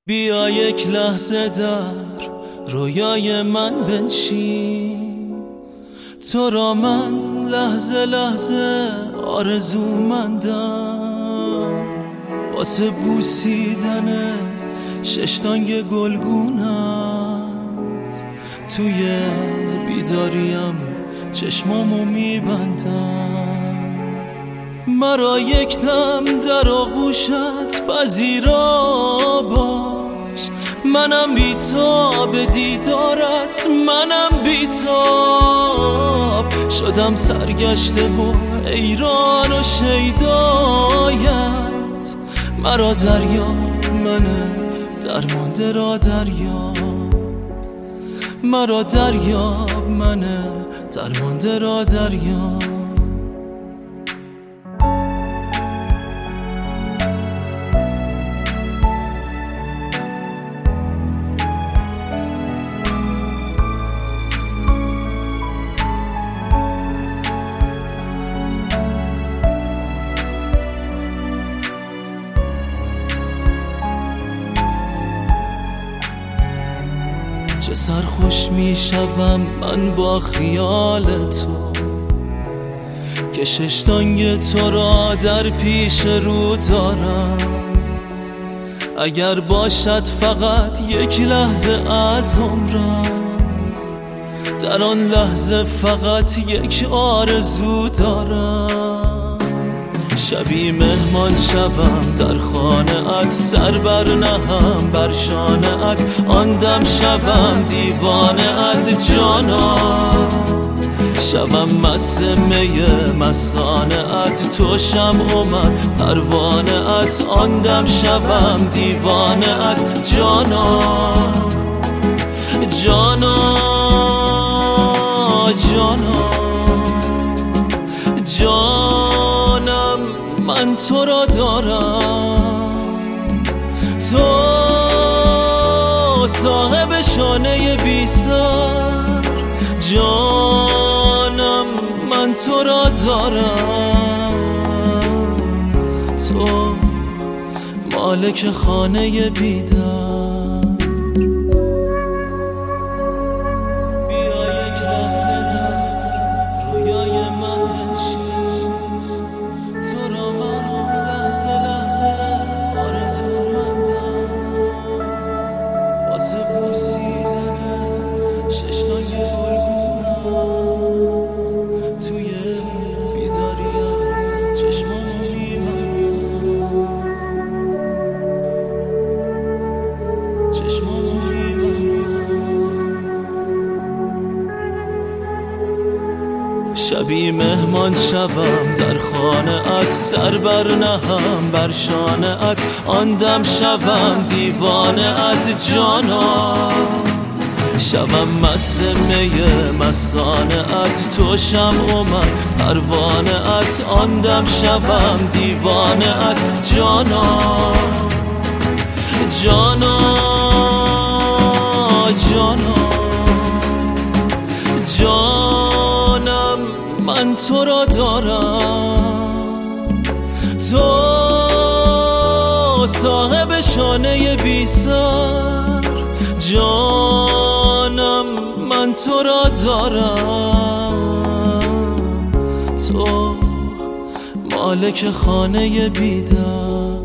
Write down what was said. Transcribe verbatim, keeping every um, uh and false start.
بیا یک لحظه در رویای من بنشین، تو را من لحظه لحظه آرزومندم، واسه بوسیدن ششتانگ گلگونت توی بیداریم چشمامو میبندم. مرا یک دم در آغوشت پذیرا باش، منم بیتاب دیدارت، منم بیتاب شدم سرگشته و حیران و شیدایت. مرا دریا منه درمانده را دریا، مرا دریا منه درمانده را دریا. چه سرخوش می شوم من با خیال تو، که ششتانگ تو را در پیش رو دارم. اگر باشد فقط یک لحظه از عمرم، در آن لحظه فقط یک آرزو دارم. شبی مهمان شوم در خانه ات، سر بر نهم بر شانه ات، آن دم شوم دیوانه ات جانا، شوم مست می مستانه ات، تو شمع و من پروانه ات، آن دم شوم دیوانه ات جانا جانا جانا جانم، من تو را دارم، تو صاحب شانه بی سر، جانم من تو را دارم، تو مالک خانه بیدار. شبی مهمان شوم در خانه ات، سر بر نهم بر شانه ات، آن دم شوم دیوانه ات جانا، شوم مست می مستانه ات، تو شمع و من پروانه ات، آن دم شوم دیوانه ات جانا جانا جانا جانم، من تو را دارم، تو صاحب شانه بی سر، جانم من تو را دارم، تو مالک خانه بیدار.